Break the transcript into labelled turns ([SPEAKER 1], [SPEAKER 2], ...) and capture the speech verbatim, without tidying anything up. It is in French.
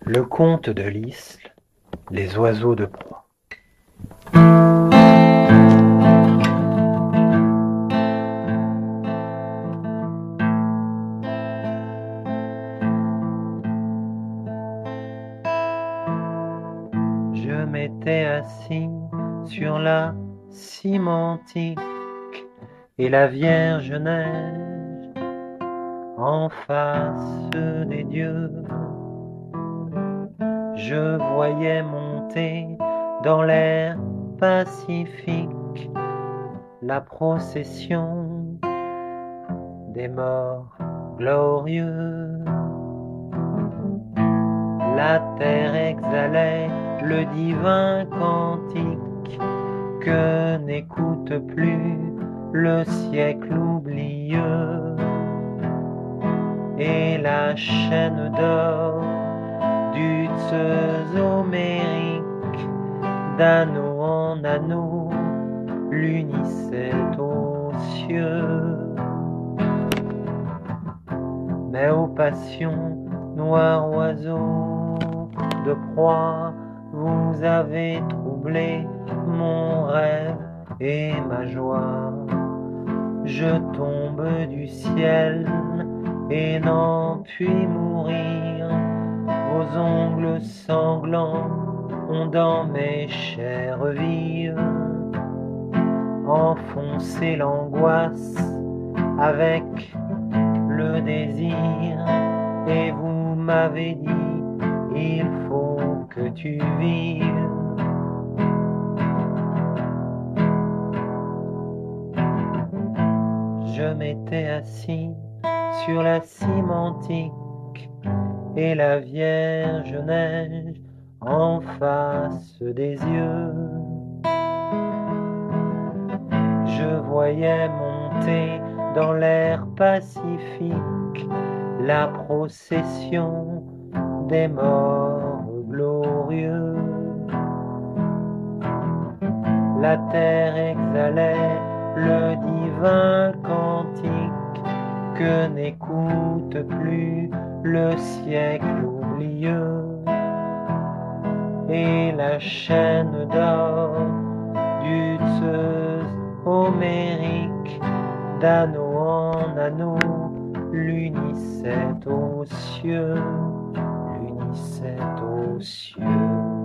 [SPEAKER 1] Le conte de l'Isle, les oiseaux de proie. Je m'étais assis sur la cimentique et la Vierge Neige en face des dieux. Je voyais monter dans l'air pacifique la procession des morts glorieux. La terre exhalait le divin cantique que n'écoute plus le siècle oublieux. Et la chaîne d'or du Zeus homérique, d'anneau en anneau, l'unissait aux cieux. Mais aux passions, noirs oiseaux de proie, vous avez troublé mon rêve et ma joie. Je tombe du ciel et n'en puis mourir. Vos ongles sanglants ont dans mes chairs vives enfoncé l'angoisse avec le désir. Et vous m'avez dit, il faut que tu vives. Je m'étais assis sur la cimentique et la Vierge Neige en face des yeux. Je voyais monter dans l'air pacifique la procession des morts glorieux. La terre exhalait le divin cantique que n'écoute plus le siècle oublieux. Et la chaîne d'or du Zeus homérique, d'anneau en anneau, l'unissait aux cieux, l'unissait aux cieux.